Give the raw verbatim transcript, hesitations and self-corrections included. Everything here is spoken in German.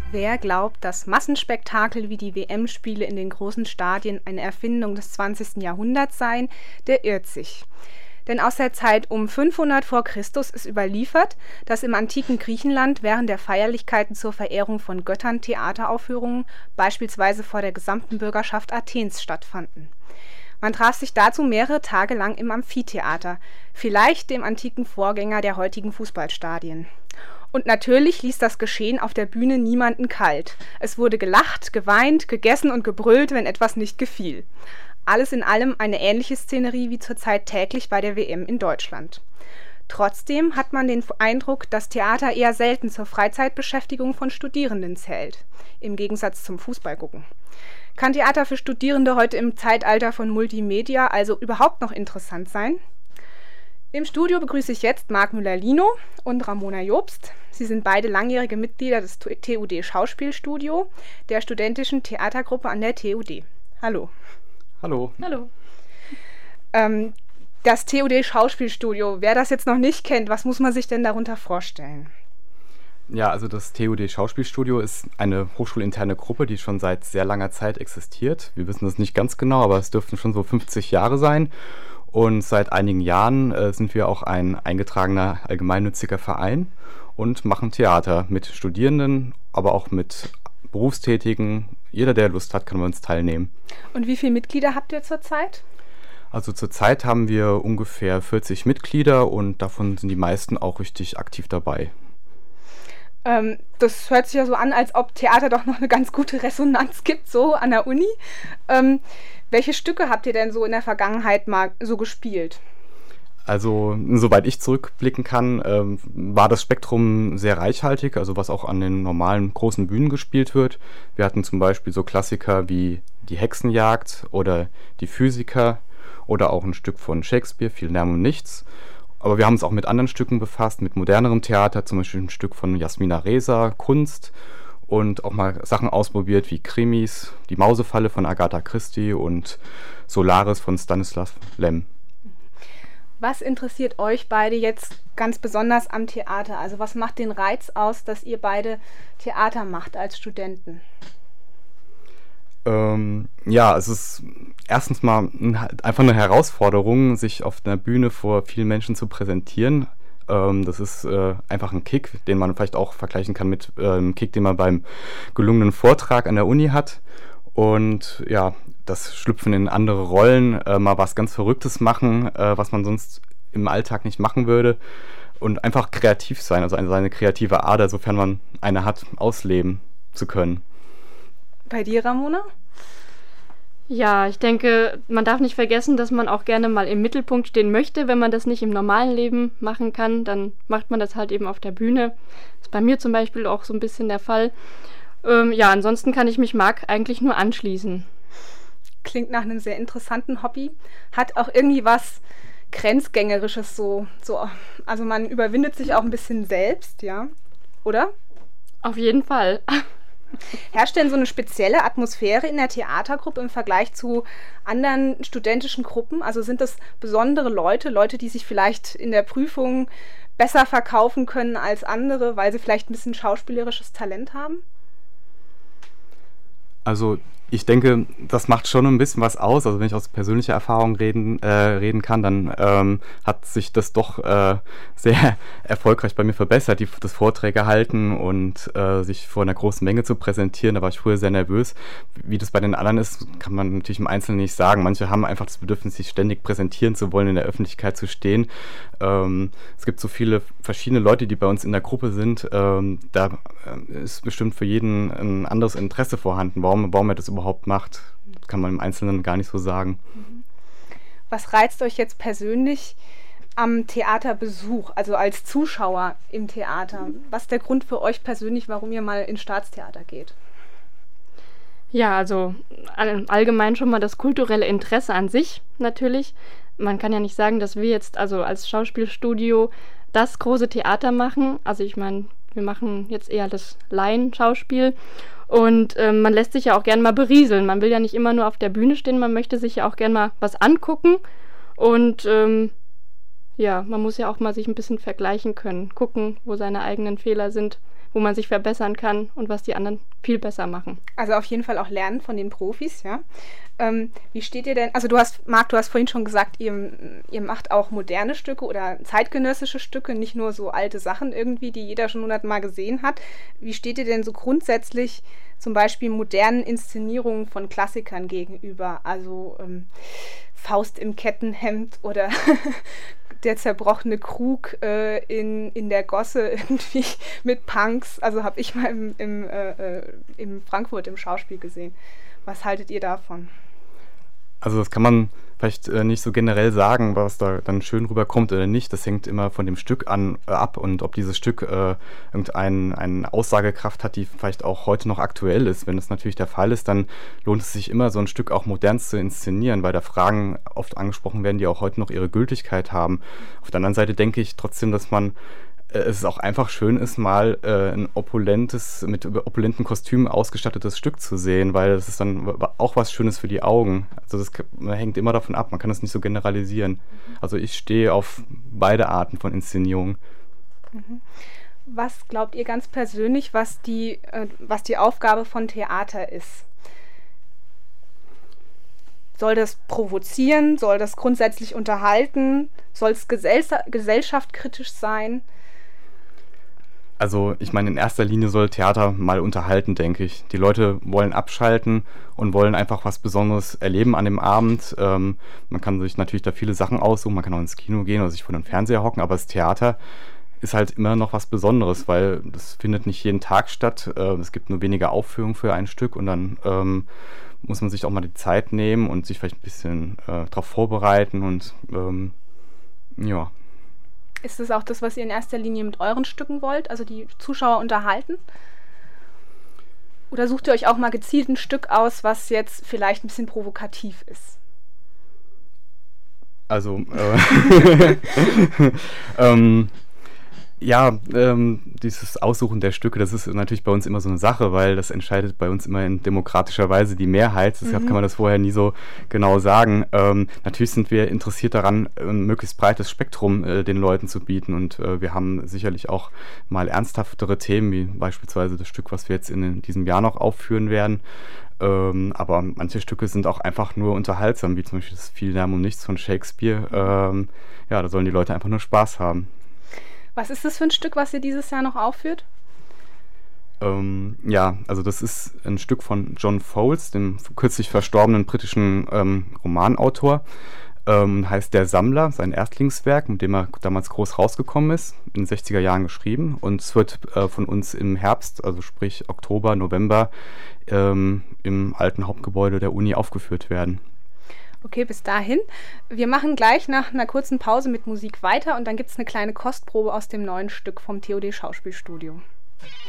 Wer glaubt, dass Massenspektakel wie die W M-Spiele in den großen Stadien eine Erfindung des zwanzigsten Jahrhunderts seien, der irrt sich. Denn aus der Zeit um fünfhundert vor Christus ist überliefert, dass im antiken Griechenland während der Feierlichkeiten zur Verehrung von Göttern Theateraufführungen beispielsweise vor der gesamten Bürgerschaft Athens stattfanden. Man traf sich dazu mehrere Tage lang im Amphitheater, vielleicht dem antiken Vorgänger der heutigen Fußballstadien. Und natürlich ließ das Geschehen auf der Bühne niemanden kalt. Es wurde gelacht, geweint, gegessen und gebrüllt, wenn etwas nicht gefiel. Alles in allem eine ähnliche Szenerie wie zurzeit täglich bei der W M in Deutschland. Trotzdem hat man den Eindruck, dass Theater eher selten zur Freizeitbeschäftigung von Studierenden zählt, im Gegensatz zum Fußballgucken. Kann Theater für Studierende heute im Zeitalter von Multimedia also überhaupt noch interessant sein? Im Studio begrüße ich jetzt Marc Müller-Lino und Ramona Jobst. Sie sind beide langjährige Mitglieder des T U D Schauspielstudio, der studentischen Theatergruppe an der T U D. Hallo. Hallo. Hallo. Ähm, das T U D Schauspielstudio, wer das jetzt noch nicht kennt, was muss man sich denn darunter vorstellen? Ja, also das T U D Schauspielstudio ist eine hochschulinterne Gruppe, die schon seit sehr langer Zeit existiert. Wir wissen das nicht ganz genau, aber es dürften schon so fünfzig Jahre sein. Und seit einigen Jahren äh, sind wir auch ein eingetragener allgemeinnütziger Verein und machen Theater mit Studierenden, aber auch mit Berufstätigen. Jeder, der Lust hat, kann bei uns teilnehmen. Und wie viele Mitglieder habt ihr zurzeit? Also zurzeit haben wir ungefähr vierzig Mitglieder und davon sind die meisten auch richtig aktiv dabei. Ähm, das hört sich ja so an, als ob Theater doch noch eine ganz gute Resonanz gibt, so an der Uni. Ähm, welche Stücke habt ihr denn so in der Vergangenheit mal so gespielt? Also, soweit ich zurückblicken kann, ähm, war das Spektrum sehr reichhaltig, also was auch an den normalen großen Bühnen gespielt wird. Wir hatten zum Beispiel so Klassiker wie Die Hexenjagd oder Die Physiker oder auch ein Stück von Shakespeare, Viel Lärm und Nichts. Aber wir haben uns auch mit anderen Stücken befasst, mit modernerem Theater, zum Beispiel ein Stück von Jasmina Reza, Kunst, und auch mal Sachen ausprobiert wie Krimis, Die Mausefalle von Agatha Christie und Solaris von Stanislav Lem. Was interessiert euch beide jetzt ganz besonders am Theater? Also was macht den Reiz aus, dass ihr beide Theater macht als Studenten? Ähm, ja, es ist erstens mal einfach eine Herausforderung, sich auf einer Bühne vor vielen Menschen zu präsentieren. Ähm, das ist äh, einfach ein Kick, den man vielleicht auch vergleichen kann mit äh, einem Kick, den man beim gelungenen Vortrag an der Uni hat. Und ja, das Schlüpfen in andere Rollen, äh, mal was ganz Verrücktes machen, äh, was man sonst im Alltag nicht machen würde. Und einfach kreativ sein, also eine, seine kreative Ader, sofern man eine hat, ausleben zu können. Bei dir, Ramona? Ja, ich denke, man darf nicht vergessen, dass man auch gerne mal im Mittelpunkt stehen möchte. Wenn man das nicht im normalen Leben machen kann, dann macht man das halt eben auf der Bühne. Das ist bei mir zum Beispiel auch so ein bisschen der Fall. Ähm, ja, ansonsten kann ich mich Marc eigentlich nur anschließen. Klingt nach einem sehr interessanten Hobby. Hat auch irgendwie was Grenzgängerisches so. so. Also man überwindet sich auch ein bisschen selbst, ja? Oder? Auf jeden Fall. Herrscht denn so eine spezielle Atmosphäre in der Theatergruppe im Vergleich zu anderen studentischen Gruppen? Also sind das besondere Leute, Leute, die sich vielleicht in der Prüfung besser verkaufen können als andere, weil sie vielleicht ein bisschen schauspielerisches Talent haben? Also ich denke, das macht schon ein bisschen was aus. Also wenn ich aus persönlicher Erfahrung reden, äh, reden kann, dann ähm, hat sich das doch äh, sehr erfolgreich bei mir verbessert, die, das Vorträge halten und äh, sich vor einer großen Menge zu präsentieren. Da war ich früher sehr nervös. Wie das bei den anderen ist, kann man natürlich im Einzelnen nicht sagen. Manche haben einfach das Bedürfnis, sich ständig präsentieren zu wollen, in der Öffentlichkeit zu stehen. Ähm, es gibt so viele verschiedene Leute, die bei uns in der Gruppe sind. Ähm, da ist bestimmt für jeden ein anderes Interesse vorhanden, warum, warum er das überhaupt macht, kann man im Einzelnen gar nicht so sagen. Was reizt euch jetzt persönlich am Theaterbesuch, also als Zuschauer im Theater? Was ist der Grund für euch persönlich, warum ihr mal ins Staatstheater geht? Ja, also all, allgemein schon mal das kulturelle Interesse an sich natürlich. Man kann ja nicht sagen, dass wir jetzt also als Schauspielstudio das große Theater machen. Also ich meine, wir machen jetzt eher das Laienschauspiel. Und ähm, man lässt sich ja auch gerne mal berieseln. Man will ja nicht immer nur auf der Bühne stehen, man möchte sich ja auch gerne mal was angucken. Und ähm, ja, man muss ja auch mal sich ein bisschen vergleichen können, gucken, wo seine eigenen Fehler sind, wo man sich verbessern kann und was die anderen viel besser machen. Also auf jeden Fall auch lernen von den Profis, ja. Ähm, wie steht ihr denn, also du hast, Marc, du hast vorhin schon gesagt, ihr, ihr macht auch moderne Stücke oder zeitgenössische Stücke, nicht nur so alte Sachen irgendwie, die jeder schon hundertmal gesehen hat. Wie steht ihr denn so grundsätzlich zum Beispiel modernen Inszenierungen von Klassikern gegenüber? Also ähm, Faust im Kettenhemd oder der zerbrochene Krug äh, in, in der Gosse irgendwie mit Punks. Also habe ich mal im, im, äh, im Frankfurt im Schauspiel gesehen. Was haltet ihr davon? Also das kann man vielleicht äh, nicht so generell sagen, was da dann schön rüberkommt oder nicht. Das hängt immer von dem Stück an äh, ab und ob dieses Stück äh, irgendeine eine Aussagekraft hat, die vielleicht auch heute noch aktuell ist. Wenn das natürlich der Fall ist, dann lohnt es sich immer, so ein Stück auch modern zu inszenieren, weil da Fragen oft angesprochen werden, die auch heute noch ihre Gültigkeit haben. Auf der anderen Seite denke ich trotzdem, dass man es auch einfach schön ist, mal äh, ein opulentes, mit opulenten Kostümen ausgestattetes Stück zu sehen, weil das ist dann auch was Schönes für die Augen. Also das hängt immer davon ab, man kann das nicht so generalisieren. Also ich stehe auf beide Arten von Inszenierung. Was glaubt ihr ganz persönlich, was die, äh, was die Aufgabe von Theater ist? Soll das provozieren? Soll das grundsätzlich unterhalten? Soll es gesell- gesellschaftskritisch sein? Also ich meine, in erster Linie soll Theater mal unterhalten, denke ich. Die Leute wollen abschalten und wollen einfach was Besonderes erleben an dem Abend. Ähm, man kann sich natürlich da viele Sachen aussuchen, man kann auch ins Kino gehen oder sich vor dem Fernseher hocken, aber das Theater ist halt immer noch was Besonderes, weil das findet nicht jeden Tag statt. Äh, es gibt nur wenige Aufführungen für ein Stück und dann ähm, muss man sich auch mal die Zeit nehmen und sich vielleicht ein bisschen äh, darauf vorbereiten und ähm, ja. Ist das auch das, was ihr in erster Linie mit euren Stücken wollt, also die Zuschauer unterhalten? Oder sucht ihr euch auch mal gezielt ein Stück aus, was jetzt vielleicht ein bisschen provokativ ist? Also, äh, ähm, ja, ähm, dieses Aussuchen der Stücke, das ist natürlich bei uns immer so eine Sache, weil das entscheidet bei uns immer in demokratischer Weise die Mehrheit. Deshalb mhm. kann man das vorher nie so genau sagen. Ähm, natürlich sind wir interessiert daran, ein möglichst breites Spektrum äh, den Leuten zu bieten. Und äh, wir haben sicherlich auch mal ernsthaftere Themen, wie beispielsweise das Stück, was wir jetzt in, in diesem Jahr noch aufführen werden. Ähm, aber manche Stücke sind auch einfach nur unterhaltsam, wie zum Beispiel das Viel Lärm um nichts von Shakespeare. Ähm, ja, da sollen die Leute einfach nur Spaß haben. Was ist das für ein Stück, was ihr dieses Jahr noch aufführt? Ähm, ja, also das ist ein Stück von John Fowles, dem kürzlich verstorbenen britischen ähm, Romanautor. Ähm, heißt Der Sammler, sein Erstlingswerk, mit dem er damals groß rausgekommen ist, in den sechziger Jahren geschrieben. Und es wird äh, von uns im Herbst, also sprich Oktober, November, ähm, im alten Hauptgebäude der Uni aufgeführt werden. Okay, bis dahin. Wir machen gleich nach einer kurzen Pause mit Musik weiter und dann gibt es eine kleine Kostprobe aus dem neuen Stück vom T O D Schauspielstudio.